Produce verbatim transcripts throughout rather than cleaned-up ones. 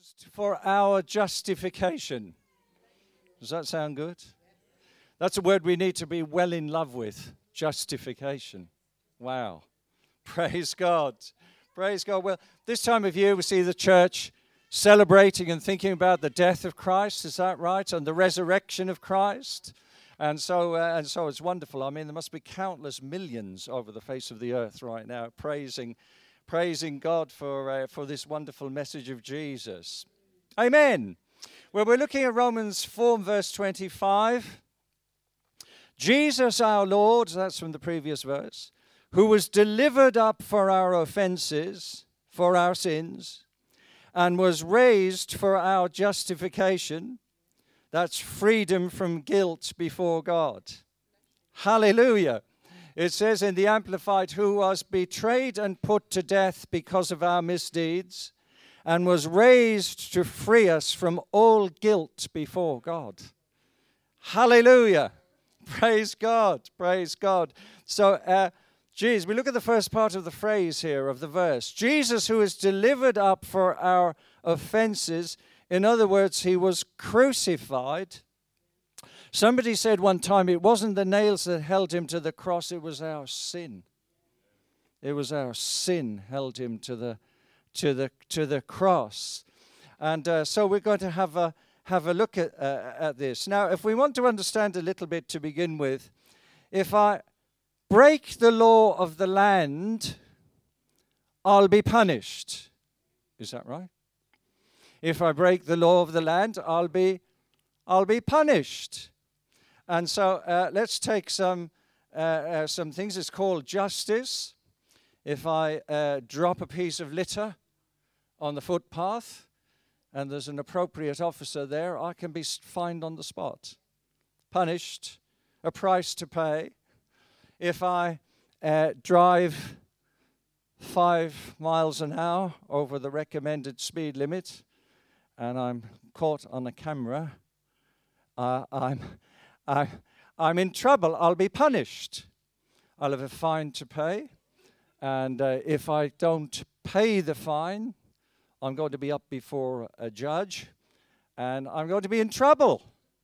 raised for our justification. Does that sound good? That's a word we need to be well in love with. Justification. Wow. Praise God. Praise God. Well, this time of year we see the church celebrating and thinking about the death of Christ. Is that right? And the resurrection of Christ. And so, uh, and so it's wonderful. I mean, there must be countless millions over the face of the earth right now praising, praising God for uh, for this wonderful message of Jesus. Amen. Well, we're looking at Romans four, verse twenty-five. Jesus our Lord, that's from the previous verse, who was delivered up for our offenses, for our sins, and was raised for our justification. That's freedom from guilt before God. Hallelujah. It says in the Amplified, who was betrayed and put to death because of our misdeeds, and was raised to free us from all guilt before God. Hallelujah. Praise God. Praise God. So, uh, geez, we look at the first part of the phrase here of the verse. Jesus, who is delivered up for our offenses. In other words, he was crucified. Somebody said one time, it wasn't the nails that held him to the cross, it was our sin. It was our sin held him to the to the to the cross. And uh, so we're going to have a have a look at uh, at this. Now, if we want to understand a little bit to begin with, if I break the law of the land, I'll be punished. Is that right? If I break the law of the land, I'll be, I'll be punished. And so uh, let's take some, uh, uh, some things. It's called justice. If I uh, drop a piece of litter on the footpath and there's an appropriate officer there, I can be fined on the spot, punished, a price to pay. If I uh, drive five miles an hour over the recommended speed limit, and I'm caught on a camera, uh, I'm, I, I'm in trouble. I'll be punished. I'll have a fine to pay. And uh, if I don't pay the fine, I'm going to be up before a judge, and I'm going to be in trouble.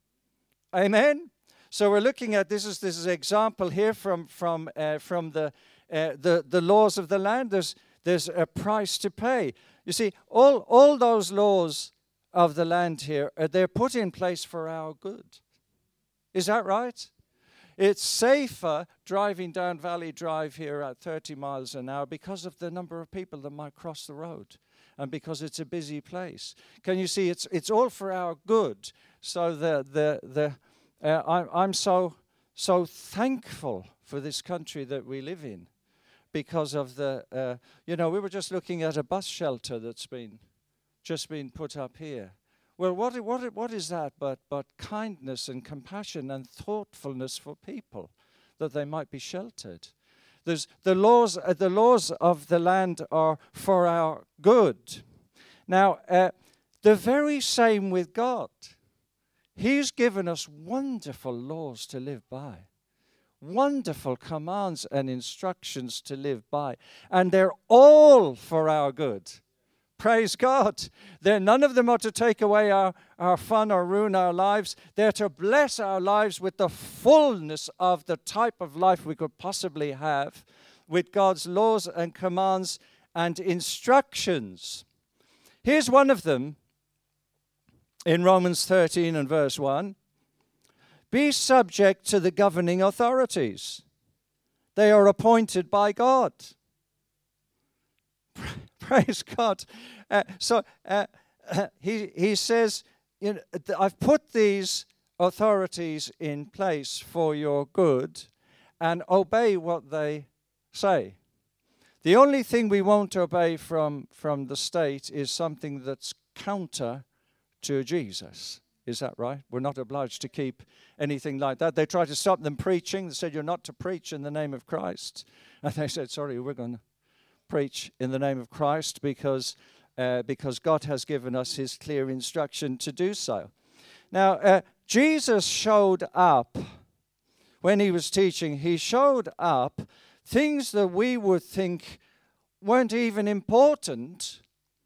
Amen? So we're looking at, this is this is an example here from, from, uh, from the, uh, the, the laws of the land. There's, there's a price to pay. You see, all, all those laws of the land here, uh, they're put in place for our good. Is that right? It's safer driving down Valley Drive here at thirty miles an hour because of the number of people that might cross the road and because it's a busy place. Can you see, it's it's all for our good. So the the the uh, I, I'm so so thankful for this country that we live in because of the, uh, you know, we were just looking at a bus shelter that's been just been put up here. Well, what what what is that but but kindness and compassion and thoughtfulness for people, that they might be sheltered. There's the laws. Uh, the laws of the land are for our good. Now, uh, the very same with God. He's given us wonderful laws to live by, wonderful commands and instructions to live by, and they're all for our good. Praise God. They're, none of them are to take away our, our fun or ruin our lives. They're to bless our lives with the fullness of the type of life we could possibly have with God's laws and commands and instructions. Here's one of them in Romans thirteen and verse one. Be subject to the governing authorities. They are appointed by God. Praise God. Uh, so uh, uh, he he says, you know, I've put these authorities in place for your good, and obey what they say. The only thing we won't obey from, from the state is something that's counter to Jesus. Is that right? We're not obliged to keep anything like that. They tried to stop them preaching. They said, you're not to preach in the name of Christ. And they said, sorry, we're going to preach in the name of Christ because uh, because God has given us his clear instruction to do so. Now, uh, Jesus showed up when he was teaching. He showed up things that we would think weren't even important.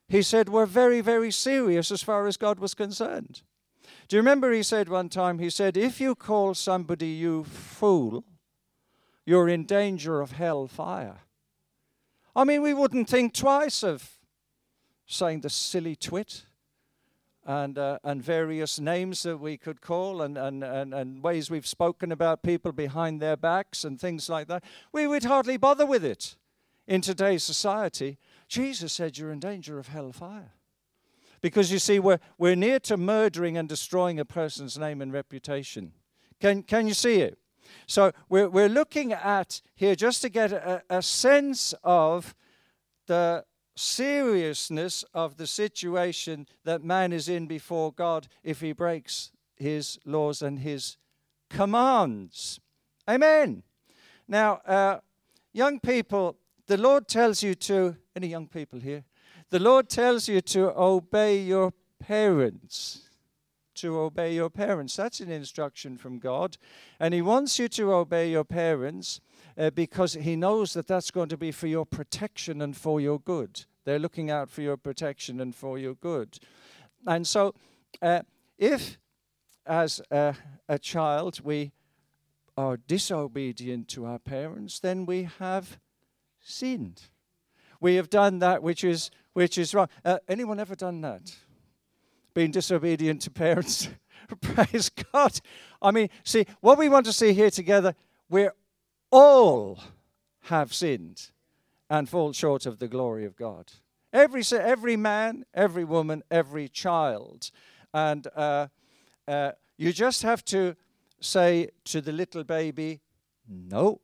he said, were very, very serious as far as God was concerned. Do you remember he said one time, he said, if you call somebody you fool, you're in danger of hell fire. I mean, we wouldn't think twice of saying the silly twit and uh, and various names that we could call and, and, and, and ways we've spoken about people behind their backs and things like that. We would hardly bother with it in today's society. Jesus said you're in danger of hellfire. Because you see, we're, we're near to murdering and destroying a person's name and reputation. Can, can you see it? So we're, we're looking at here just to get a, a sense of the seriousness of the situation that man is in before God if he breaks his laws and his commands. Amen. Now, uh, young people, the Lord tells you to, any young people here? The Lord tells you to obey your parents. To obey your parents. That's an instruction from God. And he wants you to obey your parents uh, because he knows that that's going to be for your protection and for your good. They're looking out for your protection and for your good. And so uh, if, as a, a child, we are disobedient to our parents, then we have sinned. We have done that which is which is wrong. Uh, anyone ever done that? Been disobedient to parents? Praise God. I mean, see, what we want to see here together, we all have sinned and fall short of the glory of God. Every every man, every woman, every child. And uh, uh, you just have to say to the little baby, no.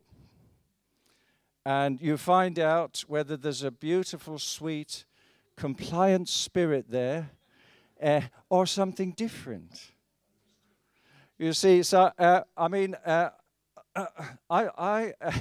And you find out whether there's a beautiful, sweet, compliant spirit there uh, or something different. You see, so, uh, I mean, uh, uh, I, I uh,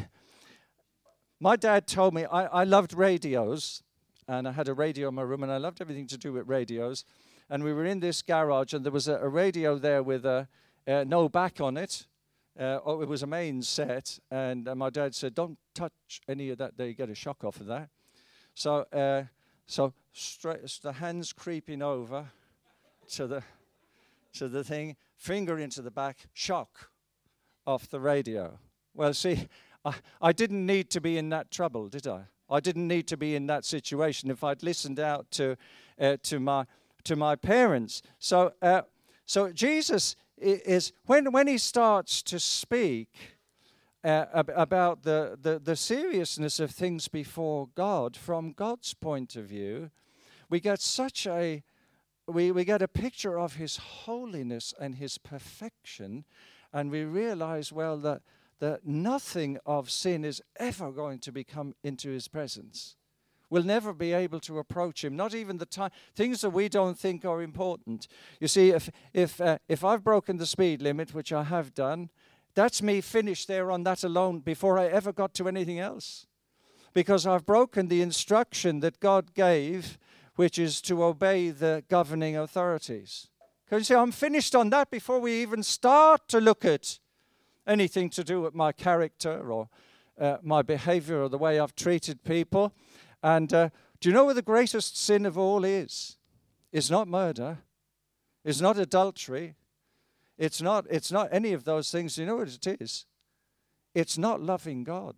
my dad told me I, I loved radios, and I had a radio in my room, and I loved everything to do with radios. And we were in this garage, and there was a, a radio there with a, uh, no back on it. Uh, oh, it was a main set, and uh, my dad said, "Don't touch any of that; they get a shock off of that." So, uh, so straight, the hands creeping over to the to the thing, finger into the back, shock off the radio. Well, see, I, I didn't need to be in that trouble, did I? I didn't need to be in that situation if I'd listened out to uh, to my to my parents. So, uh, so Jesus is when when he starts to speak uh, ab- about the, the the seriousness of things before God from God's point of view, we get such a we we get a picture of his holiness and his perfection, and we realize well that that nothing of sin is ever going to be come into his presence. We'll never be able to approach him, not even the time, things that we don't think are important. You see, if if uh, if I've broken the speed limit, which I have done, that's me finished there on that alone before I ever got to anything else. Because I've broken the instruction that God gave, which is to obey the governing authorities. Can you see, I'm finished on that before we even start to look at anything to do with my character or uh, my behavior or the way I've treated people. And uh, do you know what the greatest sin of all is? It's not murder. It's not adultery. It's not, it's not any of those things. Do you know what it is? It's not loving God.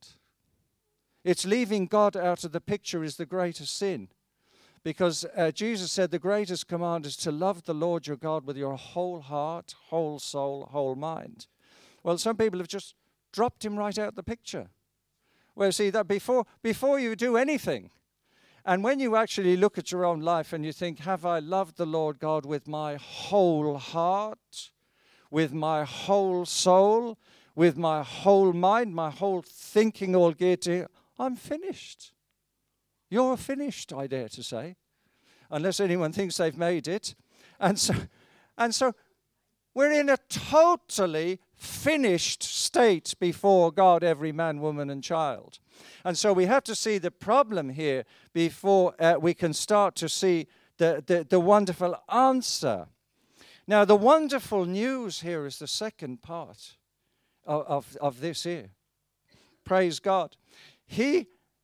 It's leaving God out of the picture is the greatest sin. Because uh, Jesus said the greatest command is to love the Lord your God with your whole heart, whole soul, whole mind. Well, some people have just dropped him right out of the picture. Well, see, that before before you do anything, and when you actually look at your own life and you think, have I loved the Lord God with my whole heart, with my whole soul, with my whole mind, my whole thinking all geared to, I'm finished. You're finished, I dare to say, unless anyone thinks they've made it. And so, and so we're in a totally finished state before God, every man, woman, and child. And so we have to see the problem here before uh, we can start to see the, the, the wonderful answer. Now, the wonderful news here is the second part of, of, of this here. Praise God. He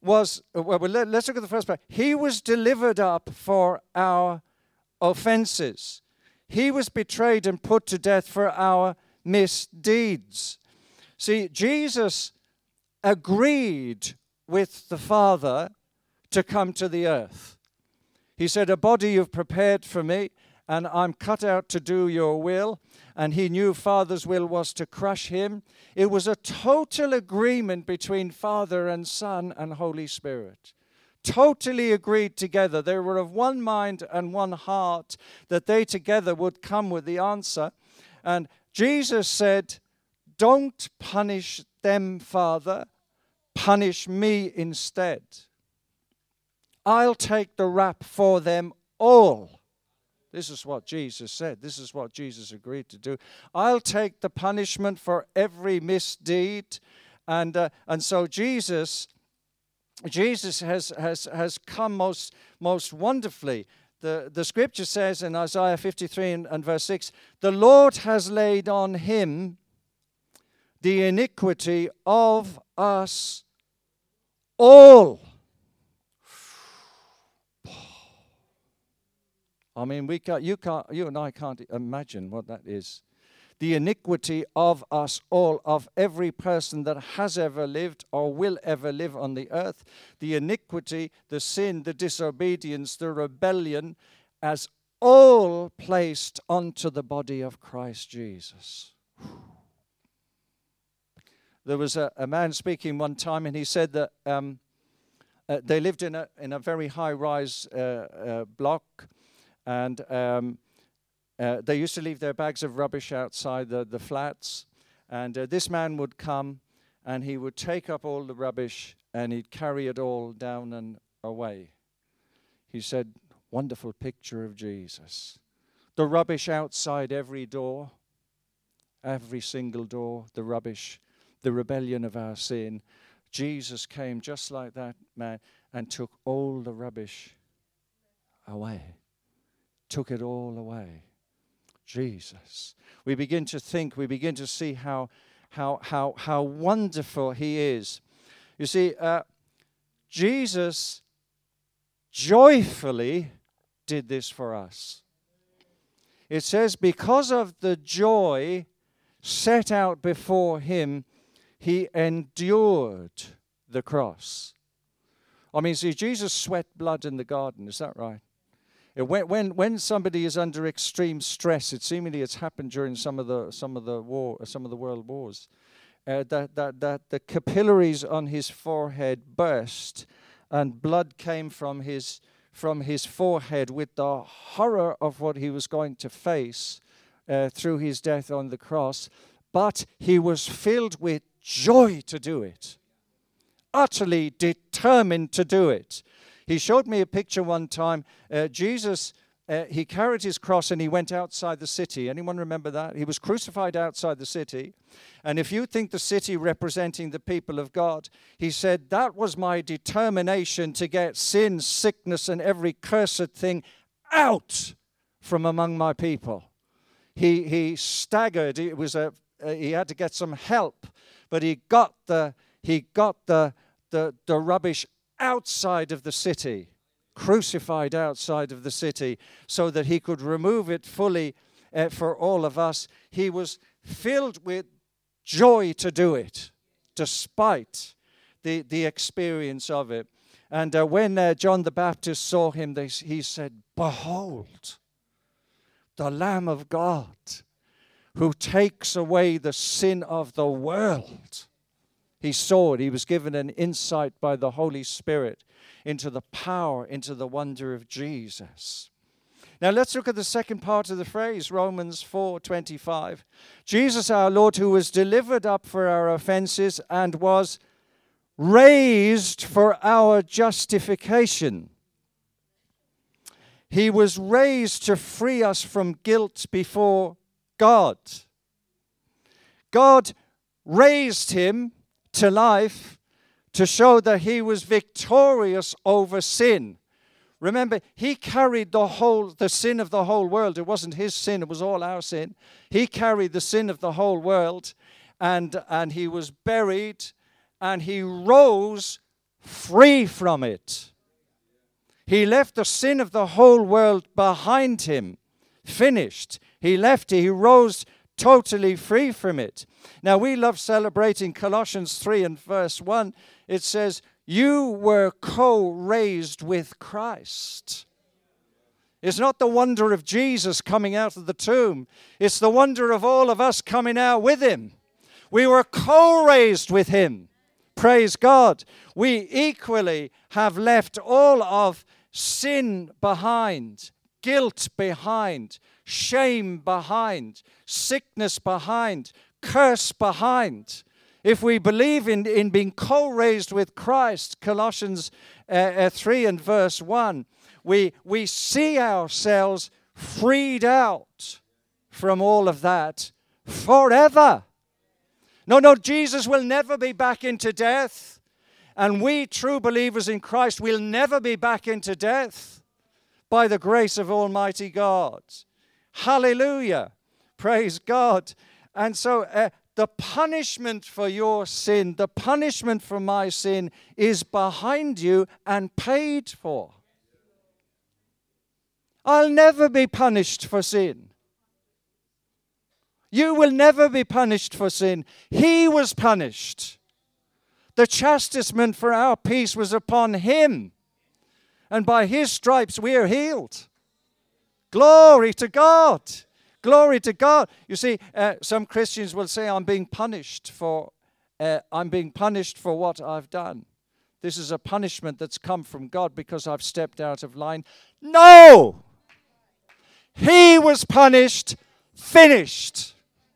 was, well, let, let's look at the first part. He was delivered up for our offenses. He was betrayed and put to death for our misdeeds. See, Jesus agreed with the Father to come to the earth. He said, a body you've prepared for me, and I'm cut out to do your will. And he knew Father's will was to crush him. It was a total agreement between Father and Son and Holy Spirit. Totally agreed together. They were of one mind and one heart, that they together would come with the answer. And Jesus said, don't punish them, Father. Punish me instead. I'll take the rap for them all. This is what Jesus said. This is what Jesus agreed to do. I'll take the punishment for every misdeed. And uh, and so Jesus, Jesus has, has, has come most, most wonderfully. The, the scripture says in Isaiah fifty-three and, and verse six, the Lord has laid on him the iniquity of us all. I mean, we can't, you can't, you and I can't imagine what that is. The iniquity of us all, of every person that has ever lived or will ever live on the earth. The iniquity, the sin, the disobedience, the rebellion, as all placed onto the body of Christ Jesus. There was a, a man speaking one time, and he said that um, uh, they lived in a in a very high-rise uh, uh, block. And um, uh, they used to leave their bags of rubbish outside the, the flats. And uh, this man would come, and he would take up all the rubbish, and he'd carry it all down and away. He said, wonderful picture of Jesus. The rubbish outside every door, every single door, the rubbish, the rebellion of our sin. Jesus came just like that man and took all the rubbish away. Took it all away. Jesus. We begin to think, we begin to see how how how how wonderful he is. You see, uh, Jesus joyfully did this for us. It says, because of the joy set out before him, he endured the cross. I mean, see, Jesus sweat blood in the garden, is that right? When, when when somebody is under extreme stress, it seemingly it's happened during some of the some of the war some of the world wars, uh, that that that the capillaries on his forehead burst, and blood came from his from his forehead with the horror of what he was going to face uh, through his death on the cross. But he was filled with joy to do it, utterly determined to do it. He showed me a picture one time. Uh, Jesus, uh, he carried his cross and he went outside the city. Anyone remember that? He was crucified outside the city. And if you think the city representing the people of God, he said, that was my determination to get sin, sickness, and every cursed thing out from among my people. He he staggered. It was a uh, he had to get some help, but he got the he got the the the rubbish outside of the city, crucified outside of the city, so that he could remove it fully uh, for all of us. He was filled with joy to do it, despite the, the experience of it. And uh, when uh, John the Baptist saw him, they, he said, behold, the Lamb of God, who takes away the sin of the world. He saw it. He was given an insight by the Holy Spirit into the power, into the wonder of Jesus. Now let's look at the second part of the phrase, Romans four twenty-five. Jesus our Lord, who was delivered up for our offenses and was raised for our justification. He was raised to free us from guilt before God. God raised him to life to show that he was victorious over sin. Remember, he carried the whole the sin of the whole world. It wasn't his sin, it was all our sin. He carried the sin of the whole world, and and he was buried, and he rose free from it. He left the sin of the whole world behind him. Finished. He left it. He rose totally free from it. Now, we love celebrating Colossians three and verse one. It says, you were co-raised with Christ. It's not the wonder of Jesus coming out of the tomb. It's the wonder of all of us coming out with him. We were co-raised with him. Praise God. We equally have left all of sin behind, guilt behind, shame behind, sickness behind, curse behind. If we believe in, in being co-raised with Christ, Colossians uh, uh, three and verse one, we, we see ourselves freed out from all of that forever. No, no, Jesus will never be back into death. And we true believers in Christ will never be back into death by the grace of Almighty God. Hallelujah. Praise God. And so uh, the punishment for your sin, the punishment for my sin is behind you and paid for. I'll never be punished for sin. You will never be punished for sin. He was punished. The chastisement for our peace was upon him. And by his stripes we are healed. Glory to God. Glory to God. You see, uh, some Christians will say, I'm being punished for, uh, I'm being punished for what I've done. This is a punishment that's come from God because I've stepped out of line. No! He was punished, finished.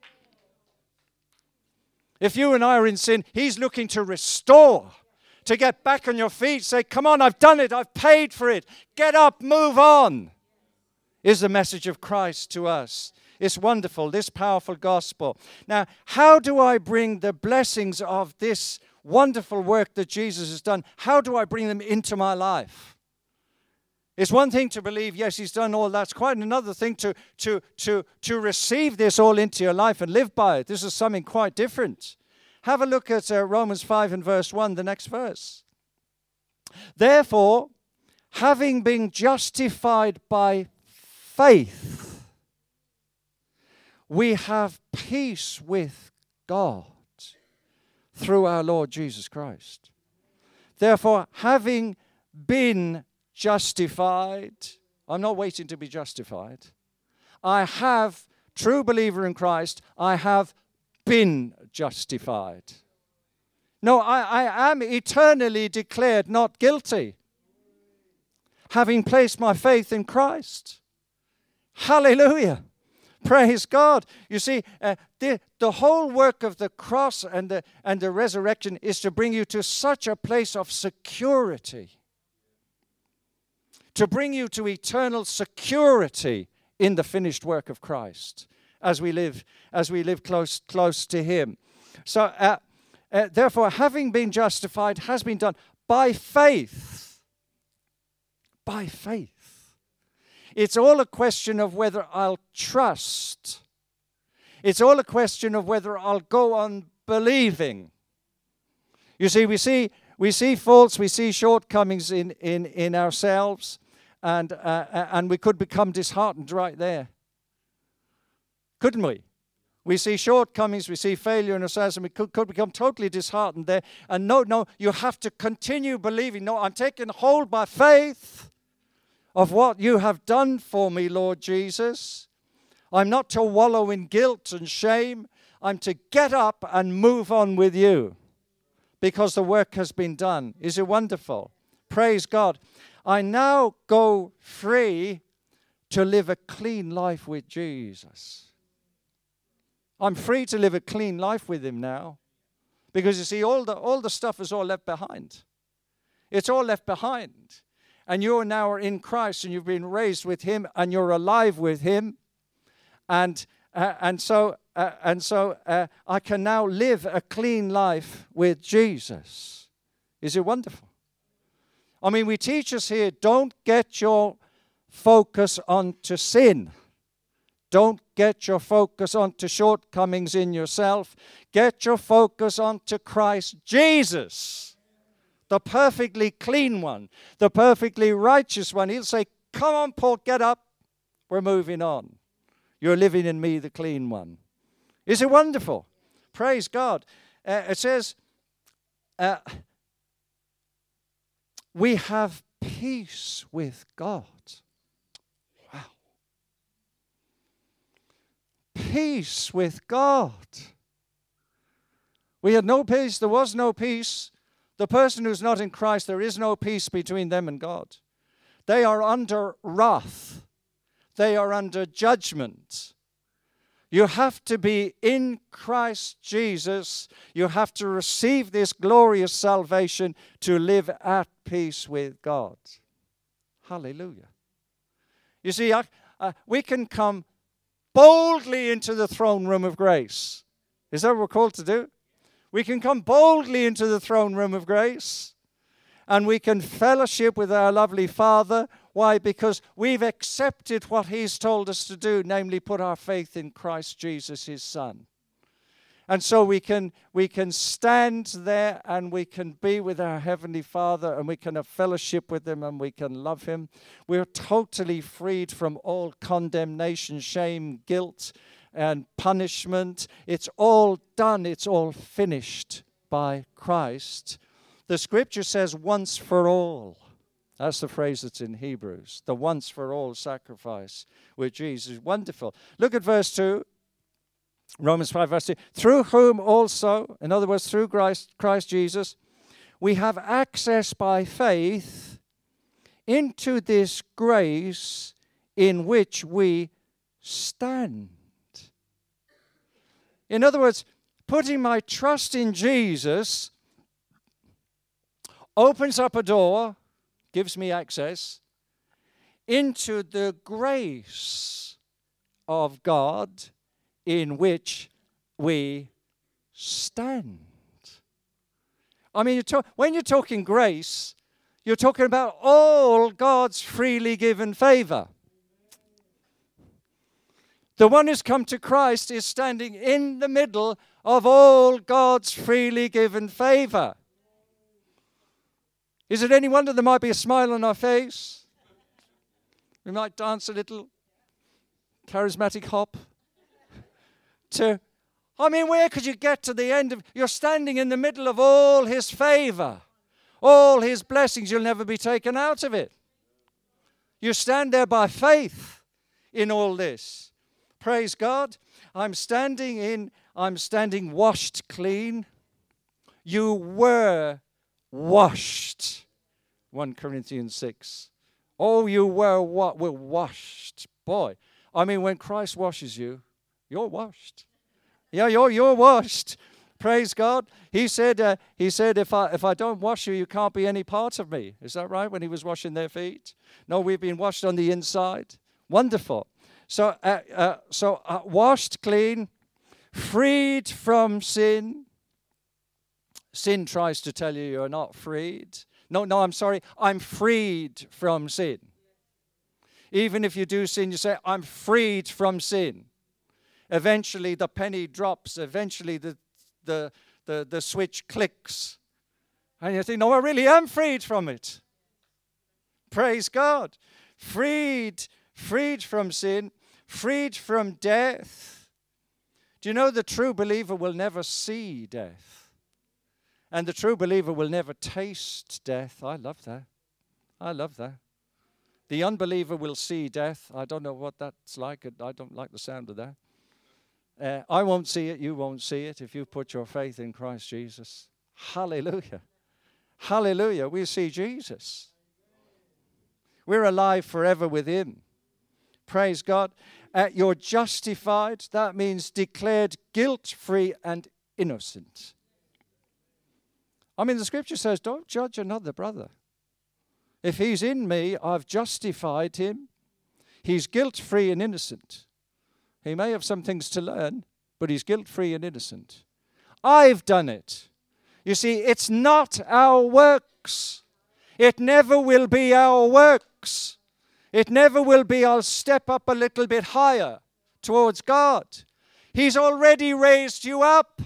If you and I are in sin, he's looking to restore, to get back on your feet, say, come on, I've done it, I've paid for it. Get up, move on, is the message of Christ to us. It's wonderful, this powerful gospel. Now, how do I bring the blessings of this wonderful work that Jesus has done, how do I bring them into my life? It's one thing to believe, yes, he's done all that. It's quite another thing to, to, to, to receive this all into your life and live by it. This is something quite different. Have a look at uh, Romans five and verse one, the next verse. Therefore, having been justified by faith, we have peace with God through our Lord Jesus Christ. Therefore, having been justified, I'm not waiting to be justified. I have, true believer in Christ, I have been justified. No, I, I am eternally declared not guilty, having placed my faith in Christ. Hallelujah. Praise God. You see, uh, the, the whole work of the cross and the, and the resurrection is to bring you to such a place of security, to bring you to eternal security in the finished work of Christ as we live, as we live close, close to him. So, uh, uh, therefore, having been justified has been done by faith. By faith. It's all a question of whether I'll trust. It's all a question of whether I'll go on believing. You see, we see we see faults, we see shortcomings in in, in ourselves, and uh, and we could become disheartened right there, couldn't we? We see shortcomings, we see failure in ourselves, and we could, could become totally disheartened there. And no, no, you have to continue believing. No, I'm taking hold by faith of what you have done for me, Lord Jesus. I'm not to wallow in guilt and shame. I'm to get up and move on with you because the work has been done. Is it wonderful? Praise God. I now go free to live a clean life with Jesus. I'm free to live a clean life with him now. Because you see, all the, all the stuff is all left behind. It's all left behind. And you now are in Christ, and you've been raised with him, and you're alive with him. And uh, and so uh, and so uh, I can now live a clean life with Jesus. Is it wonderful? I mean, we teach us here, don't get your focus onto sin. Don't get your focus onto shortcomings in yourself. Get your focus onto Christ Jesus. the perfectly clean one, the perfectly righteous one. He'll say, come on, Paul, get up. We're moving on. You're living in me, the clean one. Is it wonderful? Praise God. Uh, it says, uh, we have peace with God. Wow. Peace with God. We had no peace. There was no peace. The person who's not in Christ, there is no peace between them and God. They are under wrath. They are under judgment. You have to be in Christ Jesus. You have to receive this glorious salvation to live at peace with God. Hallelujah. You see, I, uh, we can come boldly into the throne room of grace. Is that what we're called to do? We can come boldly into the throne room of grace, and we can fellowship with our lovely Father. Why? Because we've accepted what He's told us to do, namely put our faith in Christ Jesus, His Son. And so we can we can stand there and we can be with our Heavenly Father, and we can have fellowship with Him, and we can love Him. We're totally freed from all condemnation, shame, guilt, and punishment. It's all done. It's all finished by Christ. The Scripture says once for all. That's the phrase that's in Hebrews. The once for all sacrifice with Jesus. Wonderful. Look at verse two. Romans five, verse two. Through whom also, in other words, through Christ, Christ Jesus, we have access by faith into this grace in which we stand. In other words, putting my trust in Jesus opens up a door, gives me access into the grace of God in which we stand. I mean, you talk, when you're talking grace, you're talking about all God's freely given favor. The one who's come to Christ is standing in the middle of all God's freely given favor. Is it any wonder there might be a smile on our face? We might dance a little charismatic hop. To, I mean, where could you get to the end of, you're standing in the middle of all His favor, all His blessings. You'll never be taken out of it. You stand there by faith in all this. Praise God. I'm standing in, I'm standing washed clean. You were washed. First Corinthians six. Oh, you were what? Were washed. Boy, I mean, when Christ washes you, you're washed. Yeah, you're you're washed. Praise God. He said, uh, he said, if I if I don't wash you, you can't be any part of me. Is that right? When He was washing their feet? No, we've been washed on the inside. Wonderful. So, uh, uh, so uh, washed clean, freed from sin. Sin tries to tell you you're not freed. No, no, I'm sorry. I'm freed from sin. Even if you do sin, you say, I'm freed from sin. Eventually, the penny drops. Eventually, the, the, the, the switch clicks. And you think, no, I really am freed from it. Praise God. Freed, freed from sin. Freed from death. Do you know the true believer will never see death? And the true believer will never taste death. I love that. I love that. The unbeliever will see death. I don't know what that's like. I don't like the sound of that. Uh, I won't see it. You won't see it if you put your faith in Christ Jesus. Hallelujah. Hallelujah. We see Jesus. We're alive forever with Him. Praise God. Uh, you're justified. That means declared guilt-free and innocent. I mean, the Scripture says, don't judge another brother. If he's in me, I've justified him. He's guilt-free and innocent. He may have some things to learn, but he's guilt-free and innocent. I've done it. You see, it's not our works. It never will be our works. It never will be, I'll step up a little bit higher towards God. He's already raised you up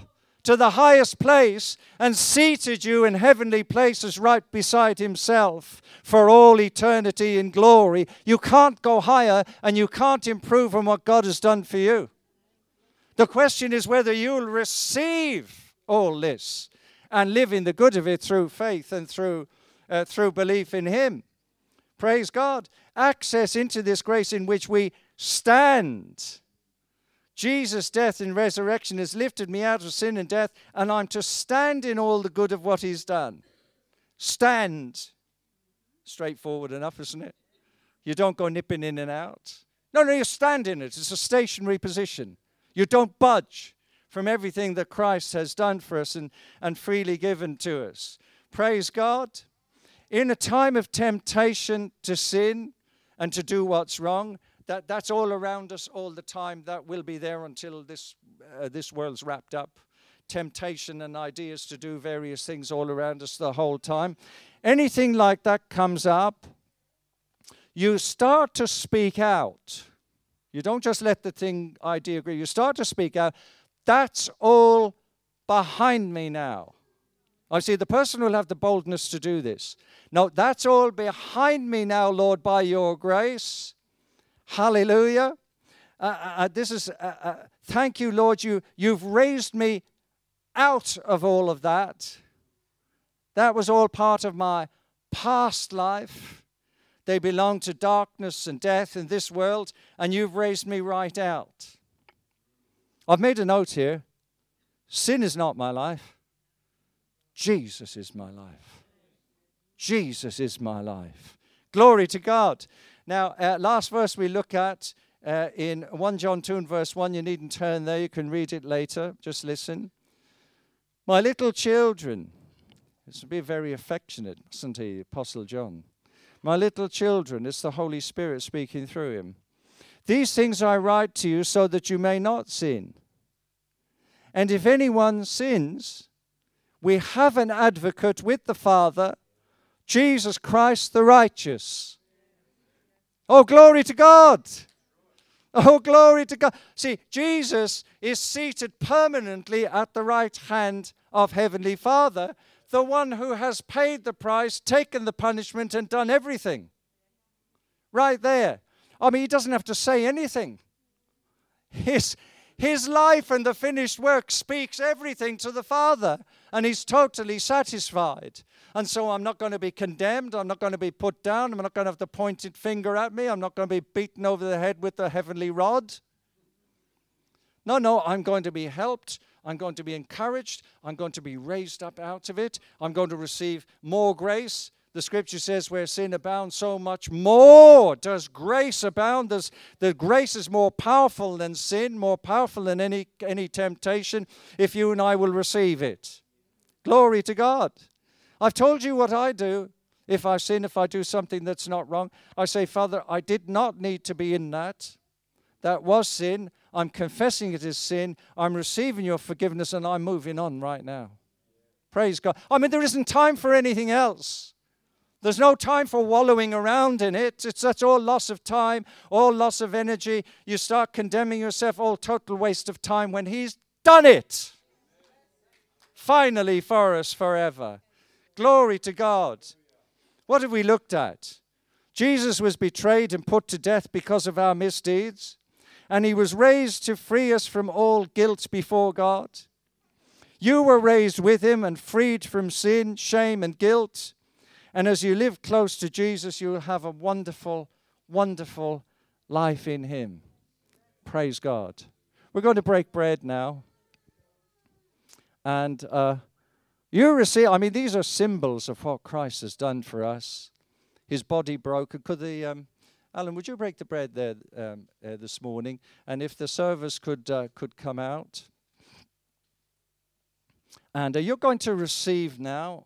to the highest place and seated you in heavenly places right beside himself for all eternity in glory. You can't go higher and you can't improve on what God has done for you. The question is whether you'll receive all this and live in the good of it through faith and through, uh, through belief in him. Praise God. Access into this grace in which we stand. Jesus' death and resurrection has lifted me out of sin and death, and I'm to stand in all the good of what he's done. Stand. Straightforward enough, isn't it? You don't go nipping in and out. No, no, you stand in it. It's a stationary position. You don't budge from everything that Christ has done for us and, and freely given to us. Praise God. In a time of temptation to sin and to do what's wrong, that, that's all around us all the time. That will be there until this, uh, this world's wrapped up. Temptation and ideas to do various things all around us the whole time. Anything like that comes up, you start to speak out. You don't just let the thing, idea agree. You start to speak out. That's all behind me now. I see the person will have the boldness to do this. No, that's all behind me now, Lord, by your grace. Hallelujah. Uh, uh, this is, uh, uh, thank you, Lord, you, you've raised me out of all of that. That was all part of my past life. They belong to darkness and death in this world, and you've raised me right out. I've made a note here. Sin is not my life. Jesus is my life. Jesus is my life. Glory to God. Now, uh, last verse we look at uh, in First John two and verse one. You needn't turn there. You can read it later. Just listen. My little children. This would be very affectionate, isn't he, Apostle John? My little children, it's the Holy Spirit speaking through him. These things I write to you so that you may not sin. And if anyone sins, we have an advocate with the Father, Jesus Christ the righteous. Oh, glory to God. Oh, glory to God. See, Jesus is seated permanently at the right hand of Heavenly Father, the one who has paid the price, taken the punishment, and done everything. Right there. I mean, he doesn't have to say anything. His, his life and the finished work speaks everything to the Father, and he's totally satisfied. And so I'm not going to be condemned. I'm not going to be put down. I'm not going to have the pointed finger at me. I'm not going to be beaten over the head with the heavenly rod. No, no, I'm going to be helped. I'm going to be encouraged. I'm going to be raised up out of it. I'm going to receive more grace. The scripture says where sin abounds, so much more does grace abound. There's, the grace is more powerful than sin, more powerful than any, any temptation, if you and I will receive it. Glory to God. I've told you what I do if I sin, if I do something that's not wrong. I say, Father, I did not need to be in that. That was sin. I'm confessing it as sin. I'm receiving your forgiveness, and I'm moving on right now. Praise God. I mean, there isn't time for anything else. There's no time for wallowing around in it. It's that's all loss of time, all loss of energy. You start condemning yourself, all total waste of time when he's done it. Finally for us forever. Glory to God. What have we looked at? Jesus was betrayed and put to death because of our misdeeds. And he was raised to free us from all guilt before God. You were raised with him and freed from sin, shame, and guilt. And as you live close to Jesus, you will have a wonderful, wonderful life in him. Praise God. We're going to break bread now. And uh, you receive, I mean, these are symbols of what Christ has done for us. His body broken. Could the... Um, Alan, would you break the bread there um, uh, this morning? And if the servers could uh, could come out. And uh, you're going to receive now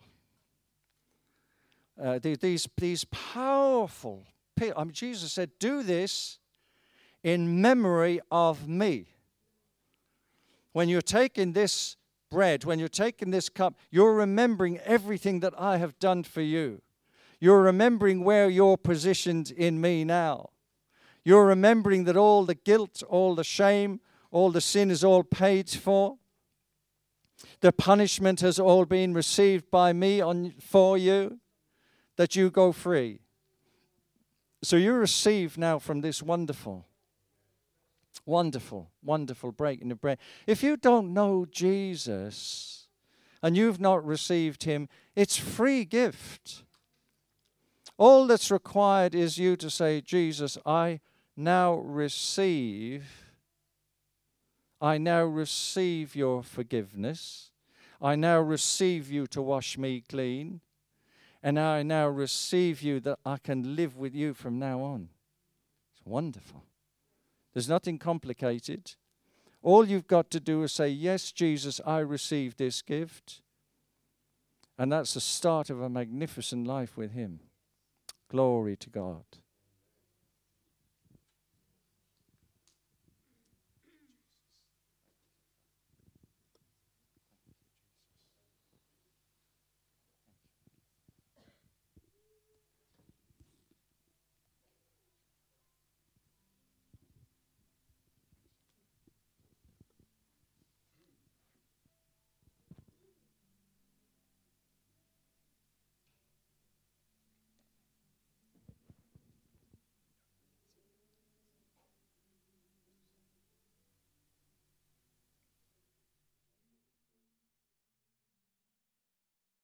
uh, the, these, these powerful... I mean, Jesus said, do this in memory of me. When you're taking this bread, when you're taking this cup, you're remembering everything that I have done for you. You're remembering where you're positioned in me now. You're remembering that all the guilt, all the shame, all the sin is all paid for. The punishment has all been received by me on, for you, that you go free. So you receive now from this wonderful, wonderful, wonderful breaking of bread. If you don't know Jesus and you've not received him, it's free gift. All that's required is you to say, Jesus, I now receive, I now receive your forgiveness. I now receive you to wash me clean. And I now receive you that I can live with you from now on. It's wonderful. There's nothing complicated. All you've got to do is say, yes, Jesus, I receive this gift. And that's the start of a magnificent life with him. Glory to God.